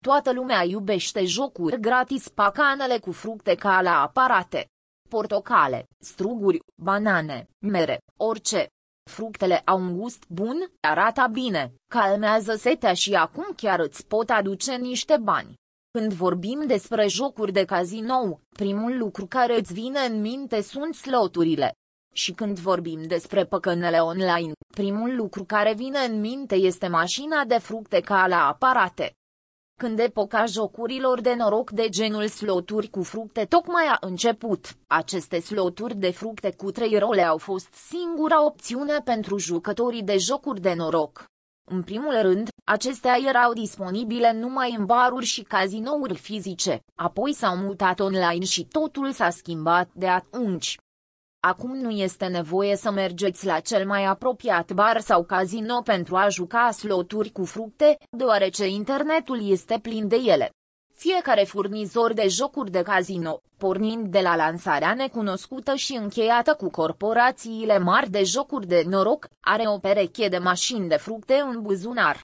Toată lumea iubește jocuri gratis, pacanele cu fructe ca la aparate. Portocale, struguri, banane, mere, orice. Fructele au un gust bun, arată bine, calmează setea și acum chiar îți pot aduce niște bani. Când vorbim despre jocuri de cazinou, primul lucru care îți vine în minte sunt sloturile. Și când vorbim despre păcănele online, primul lucru care vine în minte este mașina de fructe ca la aparate. Când epoca jocurilor de noroc de genul sloturi cu fructe tocmai a început, aceste sloturi de fructe cu 3 role au fost singura opțiune pentru jucătorii de jocuri de noroc. În primul rând, acestea erau disponibile numai în baruri și cazinouri fizice, apoi s-au mutat online și totul s-a schimbat de atunci. Acum nu este nevoie să mergeți la cel mai apropiat bar sau casino pentru a juca sloturi cu fructe, deoarece internetul este plin de ele. Fiecare furnizor de jocuri de casino, pornind de la lansarea necunoscută și încheiată cu corporațiile mari de jocuri de noroc, are o pereche de mașini de fructe în buzunar.